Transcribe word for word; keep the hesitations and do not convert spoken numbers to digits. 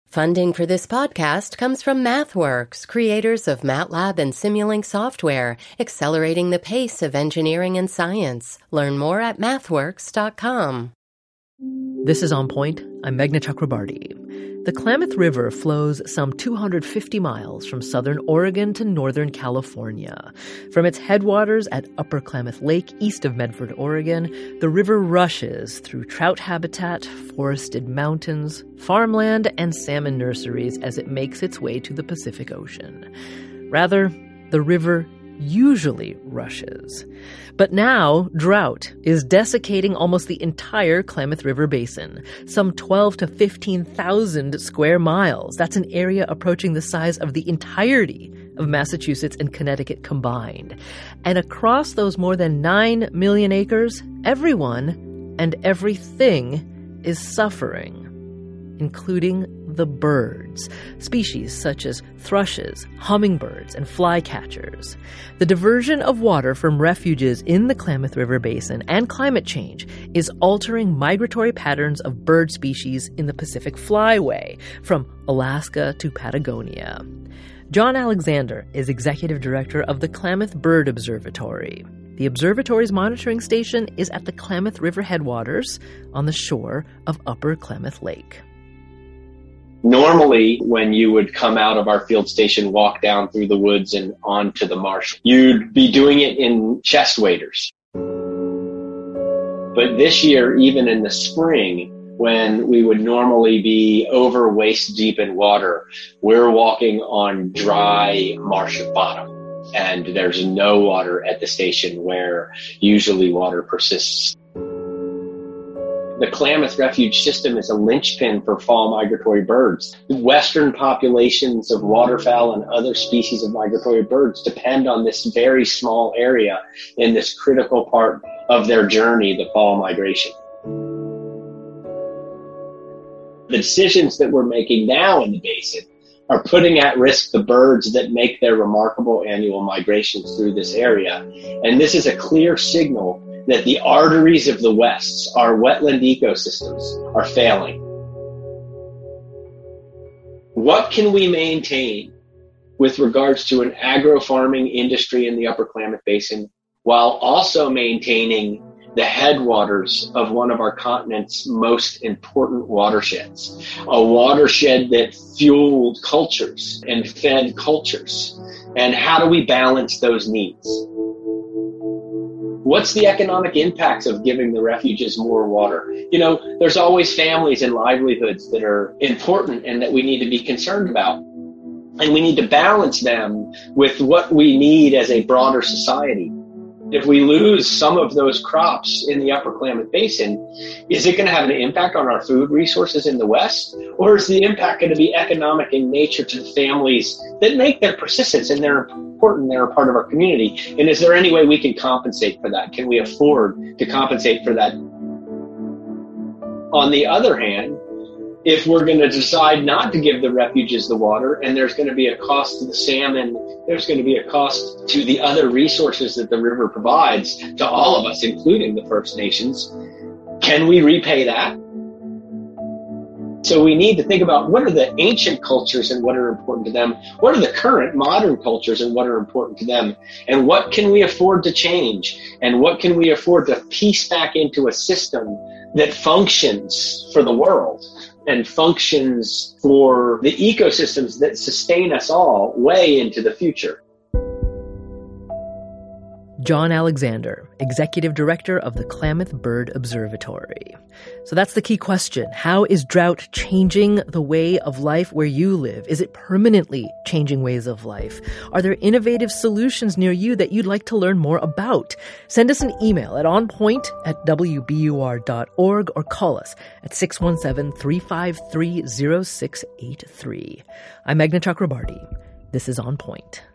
Funding for this podcast comes from MathWorks, creators of MATLAB and Simulink software, accelerating the pace of engineering and science. Learn more at mathworks dot com. This is On Point. I'm Meghna Chakrabarty. The Klamath River flows some two hundred fifty miles from southern Oregon to northern California. From its headwaters at Upper Klamath Lake, east of Medford, Oregon, the river rushes through trout habitat, forested mountains, farmland, and salmon nurseries as it makes its way to the Pacific Ocean. Rather, the river usually rushes. But now, drought is desiccating almost the entire Klamath River basin, some twelve to fifteen thousand square miles. That's an area approaching the size of the entirety of Massachusetts and Connecticut combined. And across those more than nine million acres, everyone and everything is suffering, including the birds, species such as thrushes, hummingbirds, and flycatchers. The diversion of water from refuges in the Klamath River Basin and climate change is altering migratory patterns of bird species in the Pacific Flyway, from Alaska to Patagonia. John Alexander is executive director of the Klamath Bird Observatory. The observatory's monitoring station is at the Klamath River headwaters on the shore of Upper Klamath Lake. Normally, when you would come out of our field station, walk down through the woods and onto the marsh, you'd be doing it in chest waders. But this year, even in the spring, when we would normally be over waist deep in water, we're walking on dry marsh bottom. And there's no water at the station where usually water persists. The Klamath Refuge System is a linchpin for fall migratory birds. Western populations of waterfowl and other species of migratory birds depend on this very small area in this critical part of their journey, the fall migration. The decisions that we're making now in the basin are putting at risk the birds that make their remarkable annual migrations through this area. And this is a clear signal that the arteries of the West, our wetland ecosystems, are failing. What can we maintain with regards to an agro-farming industry in the Upper Klamath Basin while also maintaining the headwaters of one of our continent's most important watersheds, a watershed that fueled cultures and fed cultures? And how do we balance those needs? What's the economic impacts of giving the refuges more water? You know, there's always families and livelihoods that are important and that we need to be concerned about. And we need to balance them with what we need as a broader society. If we lose some of those crops in the Upper Klamath Basin, is it going to have an impact on our food resources in the West? Or is the impact going to be economic in nature to the families that make their persistence and they're important, they're a part of our community? And is there any way we can compensate for that? Can we afford to compensate for that? On the other hand, if we're going to decide not to give the refuges the water, and there's going to be a cost to the salmon, there's going to be a cost to the other resources that the river provides to all of us, including the First Nations, can we repay that? So we need to think about what are the ancient cultures and what are important to them? What are the current modern cultures and what are important to them? And what can we afford to change? And what can we afford to piece back into a system that functions for the world and functions for the ecosystems that sustain us all way into the future? John Alexander, Executive Director of the Klamath Bird Observatory. So that's the key question. How is drought changing the way of life where you live? Is it permanently changing ways of life? Are there innovative solutions near you that you'd like to learn more about? Send us an email at onpoint at w b u r dot org or call us at six one seven, three five three, zero six eight three. I'm Meghna Chakrabarty. This is On Point.